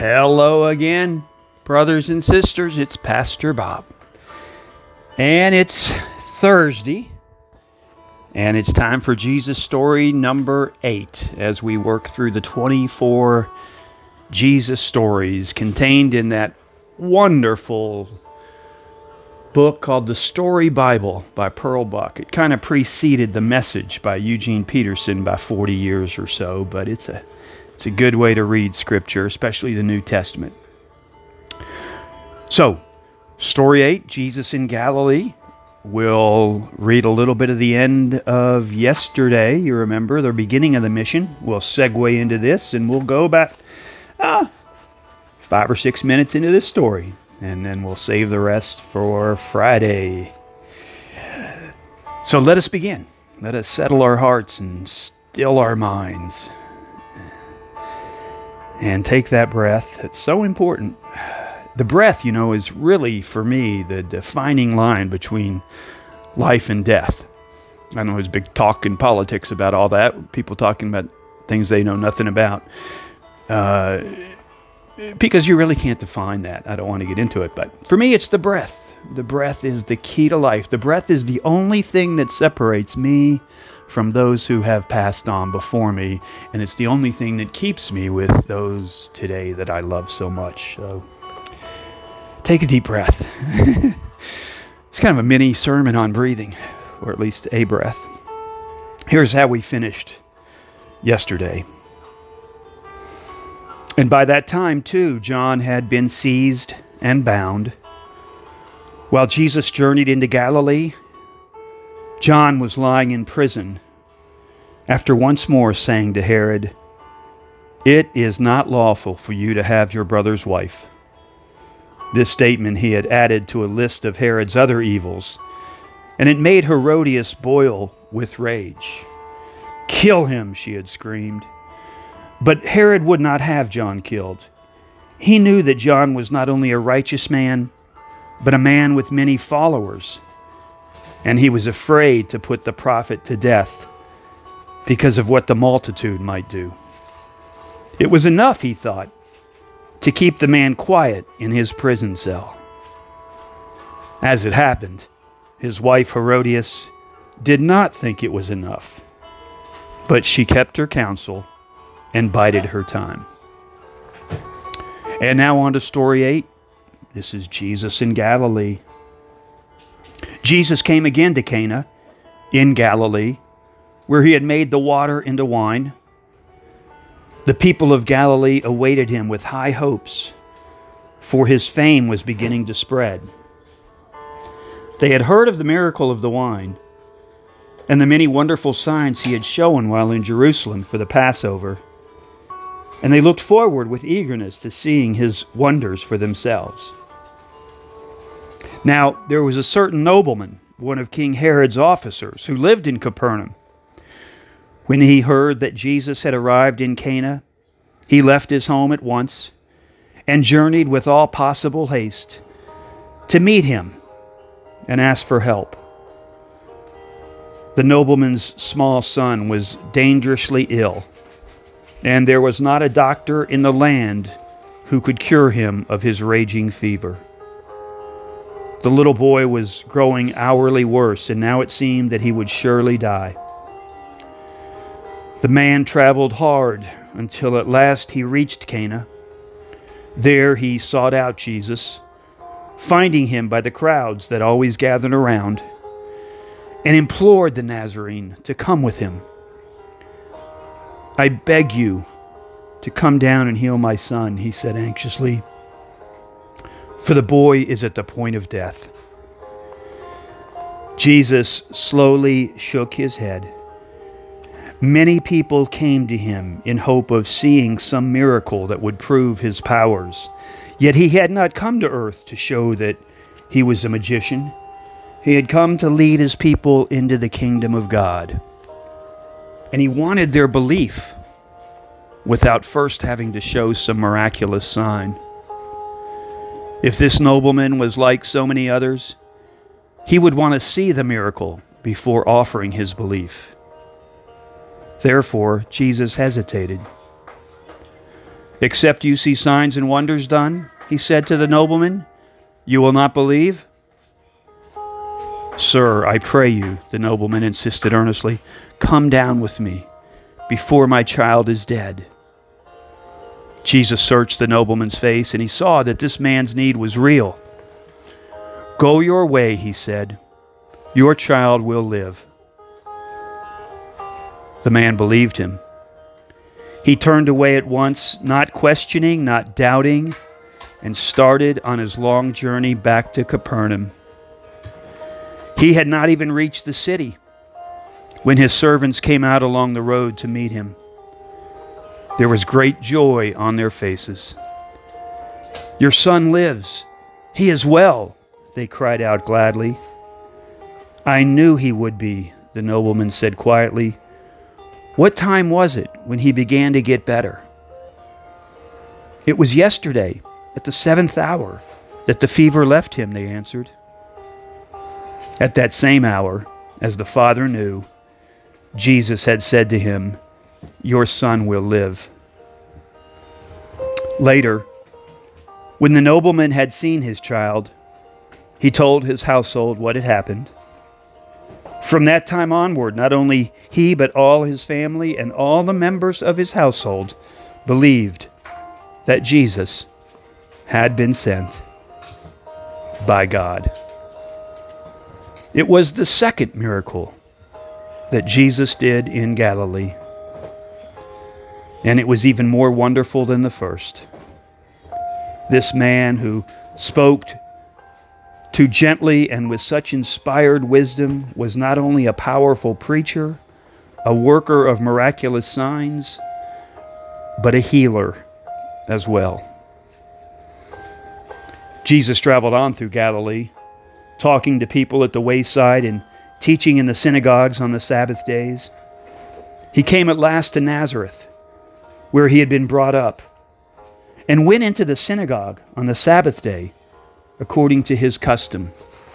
Hello again, brothers and sisters. It's Pastor Bob. And it's Thursday. And it's time for Jesus Story number 8 as we work through the 24 Jesus stories contained in that wonderful book called The Story Bible by Pearl Buck. It kind of preceded The Message by Eugene Peterson by 40 years or so, but it's a good way to read Scripture, especially the New Testament. So, Story 8, Jesus in Galilee. We'll read a little bit of the end of yesterday. You remember the beginning of the mission. We'll segue into this, and we'll go about 5 or 6 minutes into this story. And then we'll save the rest for Friday. So let us begin. Let us settle our hearts and still our minds. And take that breath. It's so important. The breath, is really, for me, the defining line between life and death. I know there's big talk in politics about all that. People talking about things they know nothing about. Because you really can't define that. I don't want to get into it. But for me, it's the breath. The breath is the key to life. The breath is the only thing that separates me from those who have passed on before me. And it's the only thing that keeps me with those today that I love so much. So take a deep breath. It's kind of a mini sermon on breathing, or at least a breath. Here's how we finished yesterday. And by that time, too, John had been seized and bound. While Jesus journeyed into Galilee, John was lying in prison after once more saying to Herod, "It is not lawful for you to have your brother's wife." This statement he had added to a list of Herod's other evils, and it made Herodias boil with rage. "Kill him," she had screamed. But Herod would not have John killed. He knew that John was not only a righteous man, but a man with many followers. And he was afraid to put the prophet to death because of what the multitude might do. It was enough, he thought, to keep the man quiet in his prison cell. As it happened, his wife Herodias did not think it was enough, but she kept her counsel and bided her time. And now on to story 8. This is Jesus in Galilee. Jesus came again to Cana in Galilee, where he had made the water into wine. The people of Galilee awaited him with high hopes, for his fame was beginning to spread. They had heard of the miracle of the wine and the many wonderful signs he had shown while in Jerusalem for the Passover, and they looked forward with eagerness to seeing his wonders for themselves. Now, there was a certain nobleman, one of King Herod's officers, who lived in Capernaum. When he heard that Jesus had arrived in Cana, he left his home at once and journeyed with all possible haste to meet him and ask for help. The nobleman's small son was dangerously ill, and there was not a doctor in the land who could cure him of his raging fever. The little boy was growing hourly worse, and now it seemed that he would surely die. The man traveled hard until at last he reached Cana. There he sought out Jesus, finding him by the crowds that always gathered around, and implored the Nazarene to come with him. "I beg you to come down and heal my son," he said anxiously, "for the boy is at the point of death." Jesus slowly shook his head. Many people came to him in hope of seeing some miracle that would prove his powers. Yet he had not come to earth to show that he was a magician. He had come to lead his people into the kingdom of God. And he wanted their belief without first having to show some miraculous sign. If this nobleman was like so many others, he would want to see the miracle before offering his belief. Therefore, Jesus hesitated. "Except you see signs and wonders done," he said to the nobleman, "you will not believe?" "Sir, I pray you," the nobleman insisted earnestly, "come down with me before my child is dead." Jesus searched the nobleman's face, and he saw that this man's need was real. "Go your way," he said. "Your child will live." The man believed him. He turned away at once, not questioning, not doubting, and started on his long journey back to Capernaum. He had not even reached the city when his servants came out along the road to meet him. There was great joy on their faces. "Your son lives. He is well," they cried out gladly. "I knew he would be," the nobleman said quietly. "What time was it when he began to get better?" "It was yesterday, at the 7th hour, that the fever left him," they answered. At that same hour, as the father knew, Jesus had said to him, "Your son will live." Later, when the nobleman had seen his child, he told his household what had happened. From that time onward, not only he, but all his family and all the members of his household believed that Jesus had been sent by God. It was the second miracle that Jesus did in Galilee, and it was even more wonderful than the first. This man who spoke too gently and with such inspired wisdom was not only a powerful preacher, a worker of miraculous signs, but a healer as well. Jesus traveled on through Galilee, talking to people at the wayside and teaching in the synagogues on the Sabbath days. He came at last to Nazareth, where he had been brought up, and went into the synagogue on the Sabbath day, according to his custom.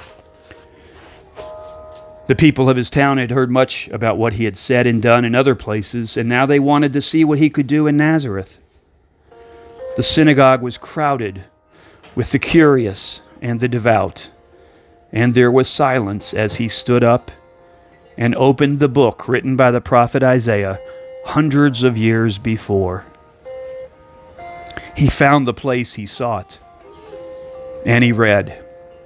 The people of his town had heard much about what he had said and done in other places, and now they wanted to see what he could do in Nazareth. The synagogue was crowded with the curious and the devout, and there was silence as he stood up and opened the book written by the prophet Isaiah hundreds of years before. He found the place he sought, and he read,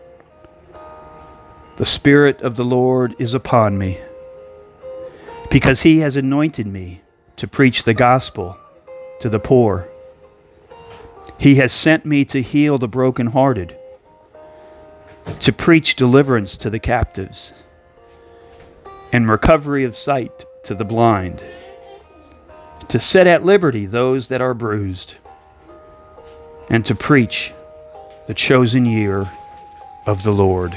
"The Spirit of the Lord is upon me, because he has anointed me to preach the gospel to the poor. He has sent me to heal the brokenhearted, to preach deliverance to the captives, and recovery of sight to the blind, to set at liberty those that are bruised, and to preach the chosen year of the Lord."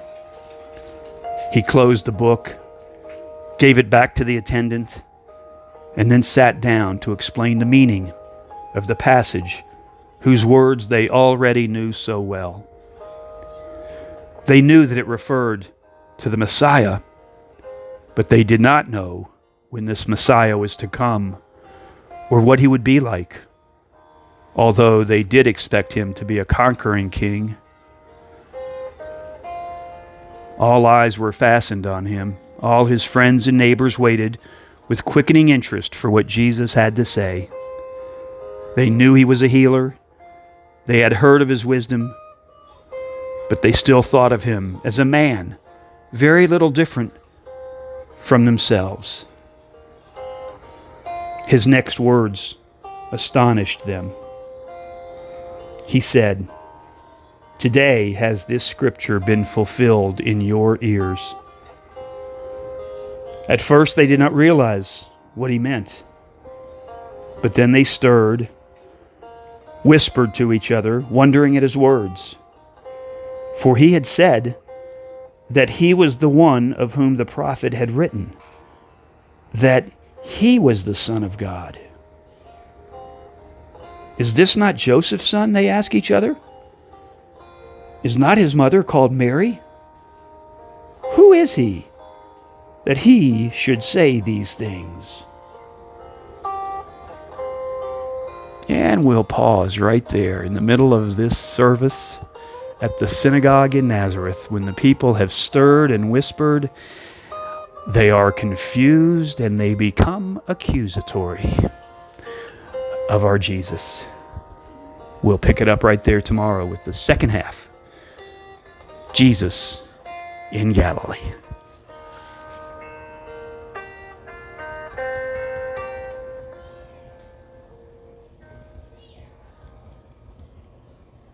He closed the book, gave it back to the attendant, and then sat down to explain the meaning of the passage whose words they already knew so well. They knew that it referred to the Messiah, but they did not know when this Messiah was to come or what he would be like, although they did expect him to be a conquering king. All eyes were fastened on him. All his friends and neighbors waited with quickening interest for what Jesus had to say. They knew he was a healer. They had heard of his wisdom, but they still thought of him as a man, very little different from themselves. His next words astonished them. He said, "Today has this scripture been fulfilled in your ears." At first they did not realize what he meant, but then they stirred, whispered to each other, wondering at his words. For he had said that he was the one of whom the prophet had written, that he was the Son of God. "Is this not Joseph's son?" they asked each other. "Is not his mother called Mary? Who is he that he should say these things?" And we'll pause right there in the middle of this service at the synagogue in Nazareth when the people have stirred and whispered. They are confused and they become accusatory of our Jesus. We'll pick it up right there tomorrow with the second half. Jesus in Galilee.